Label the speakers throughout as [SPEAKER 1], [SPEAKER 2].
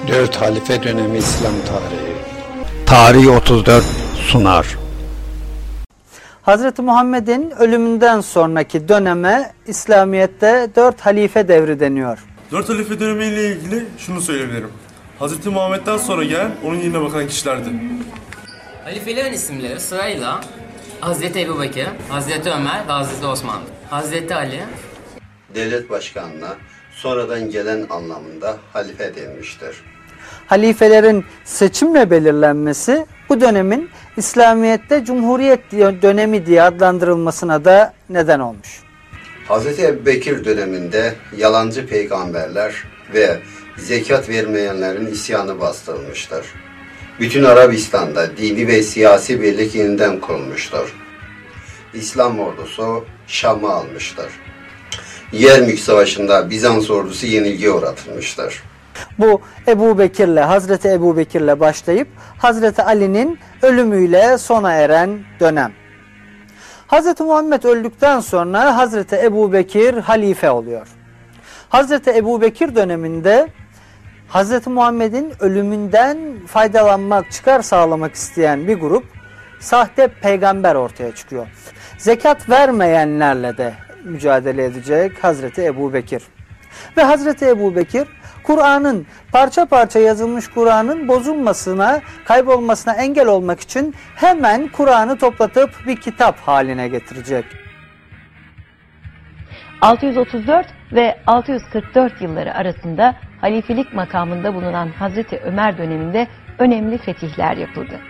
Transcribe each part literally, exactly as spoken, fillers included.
[SPEAKER 1] Dört halife dönemi İslam tarihi. Tarih otuz dört sunar.
[SPEAKER 2] Hazreti Muhammed'in ölümünden sonraki döneme İslamiyet'te dört halife devri deniyor.
[SPEAKER 3] Dört halife dönemiyle ilgili şunu söyleyebilirim. Hazreti Muhammed'den sonra gelen onun yerine bakan kişilerdi.
[SPEAKER 4] Halifelerin isimleri sırayla Hazreti Ebubekir, Hazreti Ömer ve Hazreti Osman. Hazreti Ali,
[SPEAKER 5] devlet başkanına sonradan gelen anlamında halife denmiştir.
[SPEAKER 2] Halifelerin seçimle belirlenmesi bu dönemin İslamiyet'te Cumhuriyet dönemi diye adlandırılmasına da neden olmuş.
[SPEAKER 5] Hazreti Ebubekir döneminde yalancı peygamberler ve zekat vermeyenlerin isyanı bastırılmıştır. Bütün Arabistan'da dini ve siyasi birlik yeniden kurulmuştur. İslam ordusu Şam'ı almıştır. Yermük Savaşı'nda Bizans ordusu yenilgiye uğratılmıştır.
[SPEAKER 2] Bu Ebubekir'le, Hazreti Ebubekir'le başlayıp Hazreti Ali'nin ölümüyle sona eren dönem. Hazreti Muhammed öldükten sonra Hazreti Ebubekir halife oluyor. Hazreti Ebubekir döneminde Hazreti Muhammed'in ölümünden faydalanmak, çıkar sağlamak isteyen bir grup sahte peygamber ortaya çıkıyor. Zekat vermeyenlerle de mücadele edecek Hazreti Ebubekir. Ve Hazreti Ebubekir Kur'an'ın parça parça yazılmış Kur'an'ın bozulmasına, kaybolmasına engel olmak için hemen Kur'an'ı toplatıp bir kitap haline getirecek.
[SPEAKER 6] altı yüz otuz dört ve altı yüz kırk dört yılları arasında halifelik makamında bulunan Hazreti Ömer döneminde önemli fetihler yapıldı.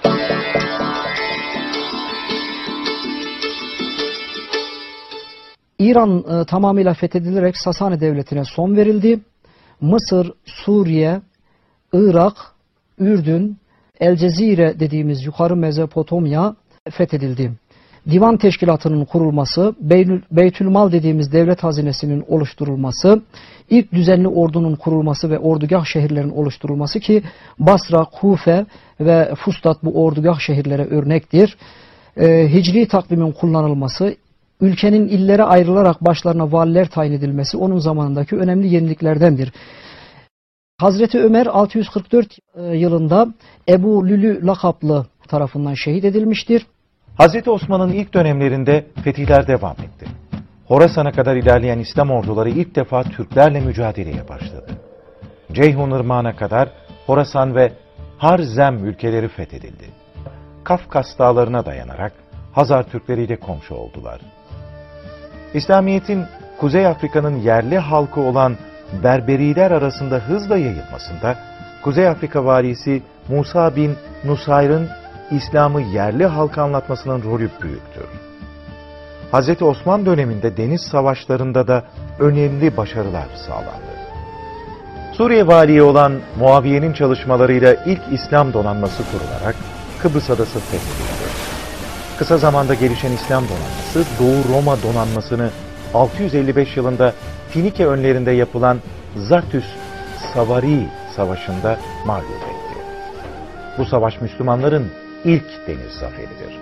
[SPEAKER 7] İran e, tamamıyla fethedilerek Sasani Devleti'ne son verildi. Mısır, Suriye, Irak, Ürdün, El Cezire dediğimiz yukarı Mezopotamya fethedildi. Divan teşkilatının kurulması, Beytülmal dediğimiz devlet hazinesinin oluşturulması, ilk düzenli ordunun kurulması ve ordugah şehirlerin oluşturulması ki Basra, Kufe ve Fustat bu ordugah şehirlere örnektir. Ee, Hicri takvimin kullanılması, ülkenin illere ayrılarak başlarına valiler tayin edilmesi onun zamanındaki önemli yeniliklerdendir. Hazreti Ömer altı yüz kırk dört yılında Ebu Lülü lakaplı tarafından şehit edilmiştir.
[SPEAKER 8] Hazreti Osman'ın ilk dönemlerinde fetihler devam etti. Horasan'a kadar ilerleyen İslam orduları ilk defa Türklerle mücadeleye başladı. Ceyhun Irmağı'na kadar Horasan ve Harzem ülkeleri fethedildi. Kafkas dağlarına dayanarak Hazar Türkleri ile komşu oldular. İslamiyet'in Kuzey Afrika'nın yerli halkı olan Berberiler arasında hızla yayılmasında Kuzey Afrika valisi Musa bin Nusayr'ın İslam'ı yerli halka anlatmasının rolü büyüktür. Hazreti Osman döneminde deniz savaşlarında da önemli başarılar sağlandı. Suriye valiyi olan Muaviye'nin çalışmalarıyla ilk İslam donanması kurularak Kıbrıs adası fethedildi. Kısa zamanda gelişen İslam donanması Doğu Roma donanmasını altı yüz elli beş yılında Finike önlerinde yapılan Zatüs Savari Savaşı'nda mağlup etti. Bu savaş Müslümanların ilk deniz zaferidir.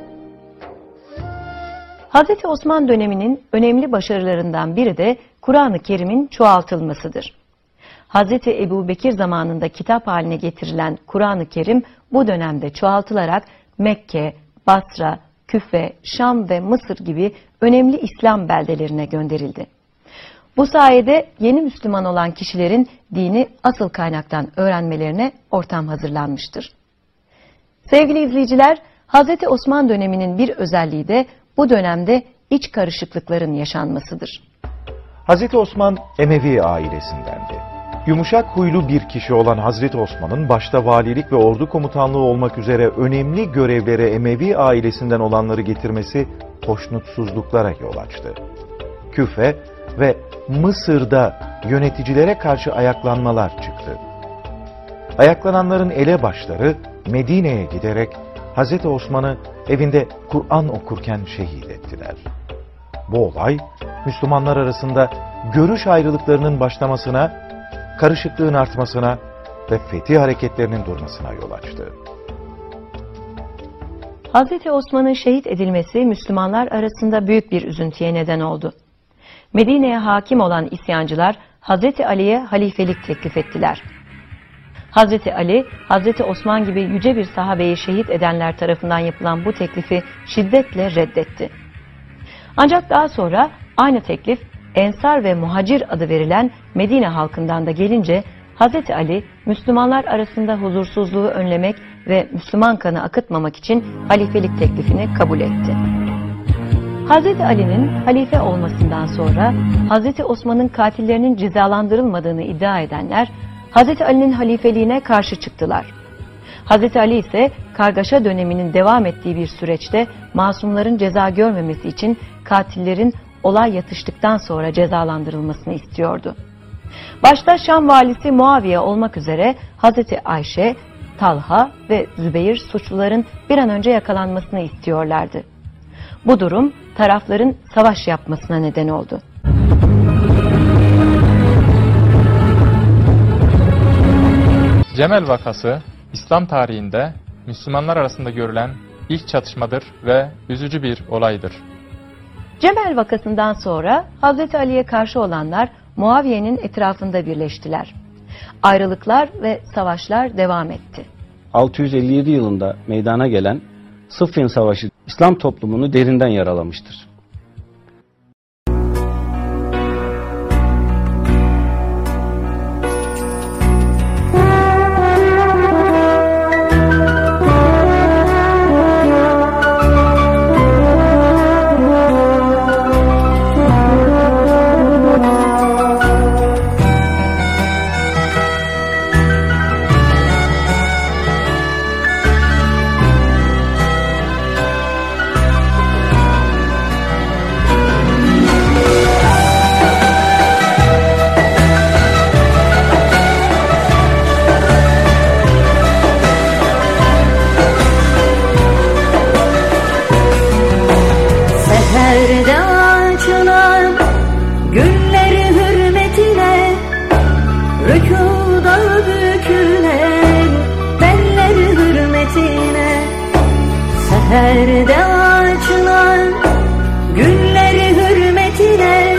[SPEAKER 6] Hazreti Osman döneminin önemli başarılarından biri de Kur'an-ı Kerim'in çoğaltılmasıdır. Hazreti Ebubekir zamanında kitap haline getirilen Kur'an-ı Kerim bu dönemde çoğaltılarak Mekke, Basra, Küfe, Şam ve Mısır gibi önemli İslam beldelerine gönderildi. Bu sayede yeni Müslüman olan kişilerin dini asıl kaynaktan öğrenmelerine ortam hazırlanmıştır. Sevgili izleyiciler, Hazreti Osman döneminin bir özelliği de bu dönemde iç karışıklıkların yaşanmasıdır.
[SPEAKER 8] Hazreti Osman Emevi ailesindendi. Yumuşak huylu bir kişi olan Hazreti Osman'ın başta valilik ve ordu komutanlığı olmak üzere önemli görevlere Emevi ailesinden olanları getirmesi hoşnutsuzluklara yol açtı. Küfe ve Mısır'da yöneticilere karşı ayaklanmalar çıktı. Ayaklananların elebaşları Medine'ye giderek Hazreti Osman'ı evinde Kur'an okurken şehit ettiler. Bu olay Müslümanlar arasında görüş ayrılıklarının başlamasına, karışıklığın artmasına ve fetih hareketlerinin durmasına yol açtı.
[SPEAKER 6] Hazreti Osman'ın şehit edilmesi Müslümanlar arasında büyük bir üzüntüye neden oldu. Medine'ye hakim olan isyancılar Hazreti Ali'ye halifelik teklif ettiler. Hazreti Ali, Hazreti Osman gibi yüce bir sahabeyi şehit edenler tarafından yapılan bu teklifi şiddetle reddetti. Ancak daha sonra aynı teklif Ensar ve Muhacir adı verilen Medine halkından da gelince Hazreti Ali, Müslümanlar arasında huzursuzluğu önlemek ve Müslüman kanı akıtmamak için halifelik teklifini kabul etti. Hazreti Ali'nin halife olmasından sonra Hazreti Osman'ın katillerinin cezalandırılmadığını iddia edenler Hazreti Ali'nin halifeliğine karşı çıktılar. Hazreti Ali ise kargaşa döneminin devam ettiği bir süreçte masumların ceza görmemesi için katillerin olay yatıştıktan sonra cezalandırılmasını istiyordu. Başta Şam valisi Muaviye olmak üzere Hazreti Ayşe, Talha ve Zübeyir suçluların bir an önce yakalanmasını istiyorlardı. Bu durum tarafların savaş yapmasına neden oldu.
[SPEAKER 9] Cemel vakası, İslam tarihinde Müslümanlar arasında görülen ilk çatışmadır ve üzücü bir olaydır.
[SPEAKER 6] Cemel vakasından sonra Hazreti Ali'ye karşı olanlar Muaviye'nin etrafında birleştiler. Ayrılıklar ve savaşlar devam etti.
[SPEAKER 10] altı yüz elli yedi yılında meydana gelen Sıffin Savaşı İslam toplumunu derinden yaralamıştır.
[SPEAKER 11] Seherde açılan gülleri hürmetine,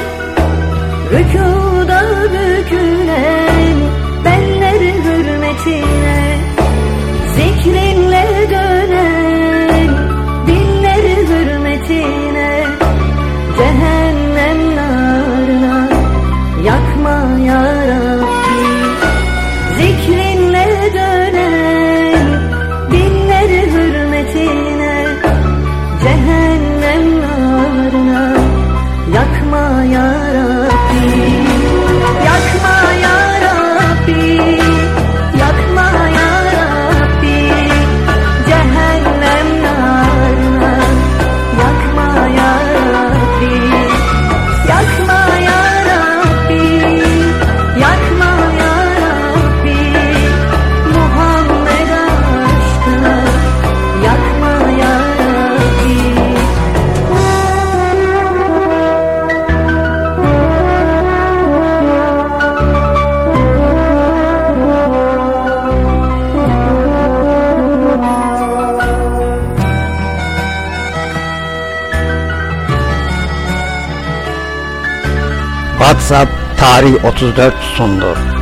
[SPEAKER 11] rükuda bükülen benleri hürmetine, zikrinle dönen dinleri hürmetine, cehennem narına yakma ya Rabbi, zikrinle dönen dinleri hürmetine, cehennem narına yakma ya Rabbi, yakma ya Rabbi, yakma ya Rabbi, cehennem narına yakma ya Rabbi, yakma ya Rabbi, yakma ya Rabbi, Muhammed aşkına yakma ya Rabbi.
[SPEAKER 1] WhatsApp Tarih otuz dört sundu.